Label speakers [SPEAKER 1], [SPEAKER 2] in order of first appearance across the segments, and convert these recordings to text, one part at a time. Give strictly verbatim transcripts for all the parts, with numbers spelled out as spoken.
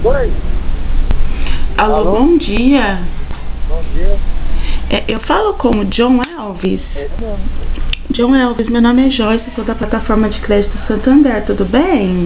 [SPEAKER 1] Oi.
[SPEAKER 2] Alô,
[SPEAKER 1] Alô?
[SPEAKER 2] bom dia.
[SPEAKER 1] Bom dia.
[SPEAKER 2] É, eu falo com o John Elvis.
[SPEAKER 1] É mesmo.
[SPEAKER 2] John Elvis, meu nome é Joyce, sou da plataforma de crédito Santander, tudo bem?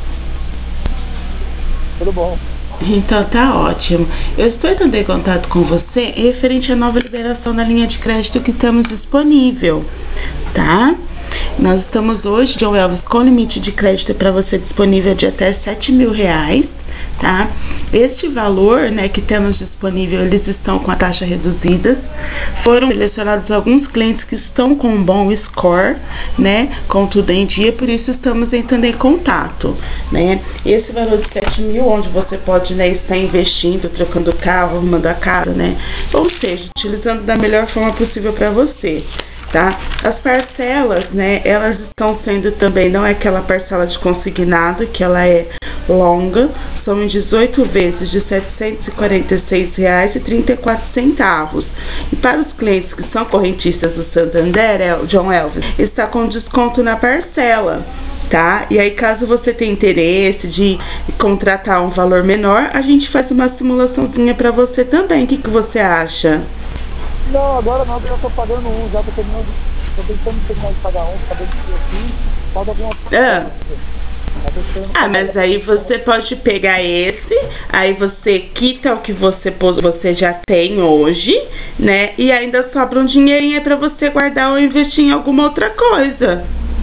[SPEAKER 1] Tudo bom?
[SPEAKER 2] Então tá ótimo. Eu estou entrando em contato com você referente à nova liberação da linha de crédito que temos disponível, tá? Nós estamos hoje, John Elvis, com limite de crédito para você disponível de até sete mil reais, tá? Este valor, né, que temos disponível, eles estão com a taxa reduzidas. Foram selecionados alguns clientes que estão com um bom score, né, com tudo em dia, por isso estamos entrando em contato, né? Esse valor de sete mil, onde você pode, né, estar investindo, trocando carro, arrumando a casa, né? Ou seja, utilizando da melhor forma possível para você. Tá? As parcelas, né, elas estão sendo também, não é aquela parcela de consignado, que ela é longa, são em dezoito vezes de setecentos e quarenta e seis reais e trinta e quatro centavos. E para os clientes que são correntistas do Santander, John Elvis, está com desconto na parcela. Tá? E aí, caso você tenha interesse de contratar um valor menor, a gente faz uma simulaçãozinha para você também. O que, que você acha?
[SPEAKER 1] Não, agora não, porque eu tô pagando um, já tô terminando. Tô tentando terminar de pagar um, acabei de ser assim, falta alguma coisa.
[SPEAKER 2] Ah. Ah, mas aí você pode pegar esse, aí você quita o que você, você já tem hoje, né? E ainda sobra um dinheirinho para você guardar ou investir em alguma outra coisa.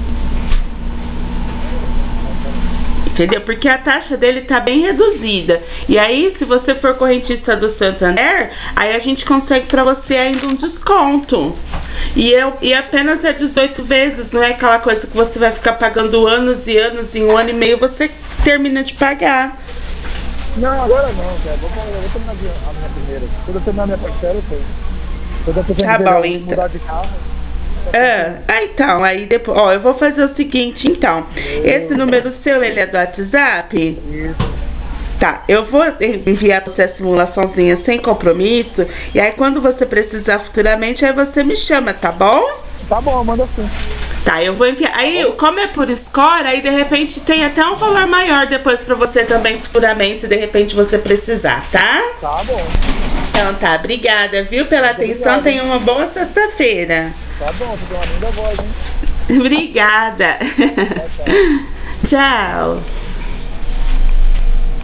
[SPEAKER 2] Entendeu? Porque a taxa dele tá bem reduzida. E aí, se você for correntista do Santander, aí a gente consegue para você ainda um desconto. E, eu, e apenas é dezoito vezes, não é aquela coisa que você vai ficar pagando anos e anos, em um ano e meio você termina de pagar.
[SPEAKER 1] Não, agora não, cara. Vou, eu vou terminar a minha primeira. Quando eu terminar a minha parcela, eu tenho. Quando eu
[SPEAKER 2] Tá bom, então.
[SPEAKER 1] Mudar de carro.
[SPEAKER 2] É, ah, então, aí depois, ó, eu vou fazer o seguinte, então. Esse número seu, ele é do WhatsApp?
[SPEAKER 1] Isso.
[SPEAKER 2] Tá, eu vou enviar pra você a simulaçãozinha sem compromisso. E aí, quando você precisar futuramente, aí você me chama, tá bom?
[SPEAKER 1] Tá bom, manda sim.
[SPEAKER 2] Tá, eu vou enviar. Aí, como é por score, aí de repente tem até um valor maior depois pra você também futuramente, se de repente você precisar, tá?
[SPEAKER 1] Tá bom.
[SPEAKER 2] Então tá, obrigada, viu, pela
[SPEAKER 1] Muito
[SPEAKER 2] atenção.
[SPEAKER 1] obrigado.
[SPEAKER 2] Tenha uma boa sexta-feira.
[SPEAKER 1] Tá bom, você tem uma linda voz, hein?
[SPEAKER 2] Obrigada.
[SPEAKER 1] Tchau, tchau.
[SPEAKER 2] Tchau.